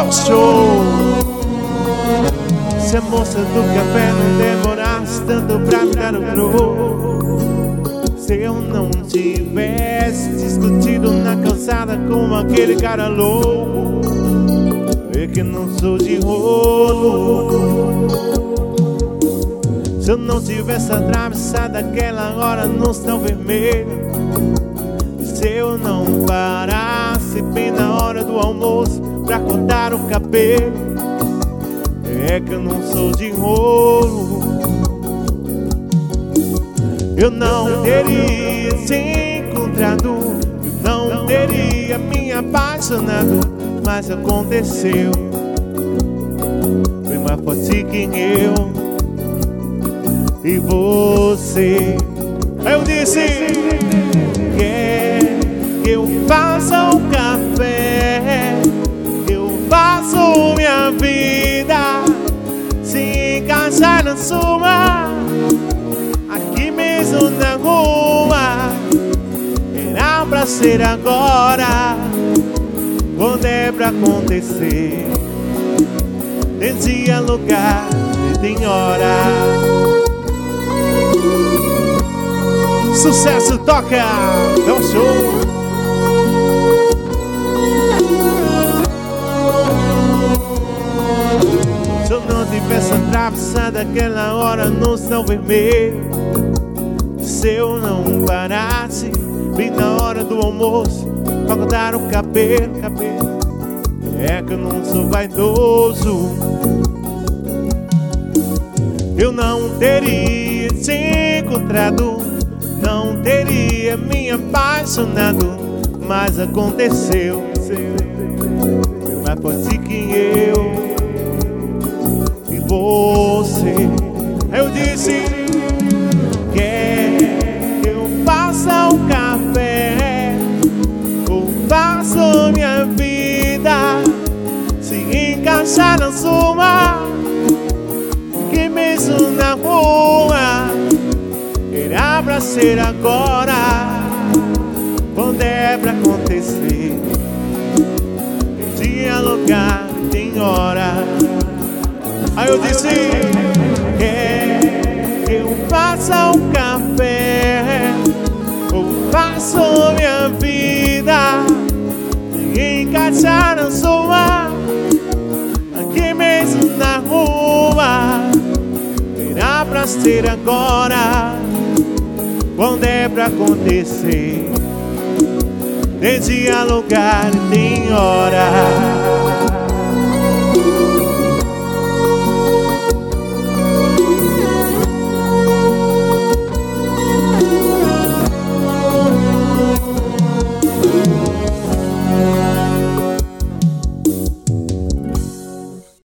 o show. Se a moça do café não demorasse tanto pra me dar o troco, se eu não tivesse discutido na calçada com aquele cara louco, é que não sou de rolo. Se eu não tivesse atravessado aquela hora no sinal vermelho, se eu não parasse bem na hora do almoço pra cortar o cabelo, é que eu não sou de rolo. Eu não teria te encontrado, eu não teria me apaixonado, mas aconteceu. Foi mais forte que eu e você. Eu disse: quer que eu faça um café, que eu faço minha vida se encaixar na sua, aqui mesmo na rua. Era pra ser agora, quando é pra acontecer. Tem dia, lugar e tem hora. Sucesso toca, dá um show. Se eu não tivesse atravessado aquela hora no sinal vermelho, se eu não parasse bem na hora do almoço pra cortar o cabelo, é que eu não sou vaidoso. Eu não teria te encontrado, não teria me apaixonado, mas aconteceu. Mais forte que eu e você. Eu disse: quer que eu faça um café, ou faço minha vida se encaixar na sua, que mesmo na rua. Era pra ser agora, quando é pra acontecer. Tem dia, lugar, tem hora. Aí eu disse: quer que eu faça um café, ou faço minha vida se encaixar na sua, aqui mesmo na rua. Era pra ser agora, quando é pra acontecer. Tem dia, lugar e tem hora.